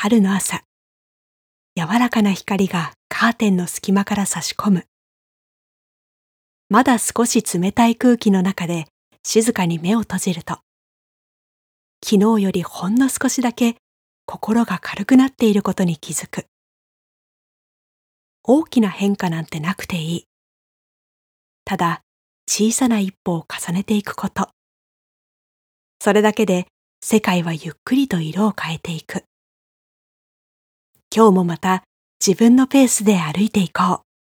春の朝、柔らかな光がカーテンの隙間から差し込む。まだ少し冷たい空気の中で静かに目を閉じると、昨日よりほんの少しだけ心が軽くなっていることに気づく。大きな変化なんてなくていい。ただ小さな一歩を重ねていくこと。それだけで世界はゆっくりと色を変えていく。今日もまた自分のペースで歩いていこう。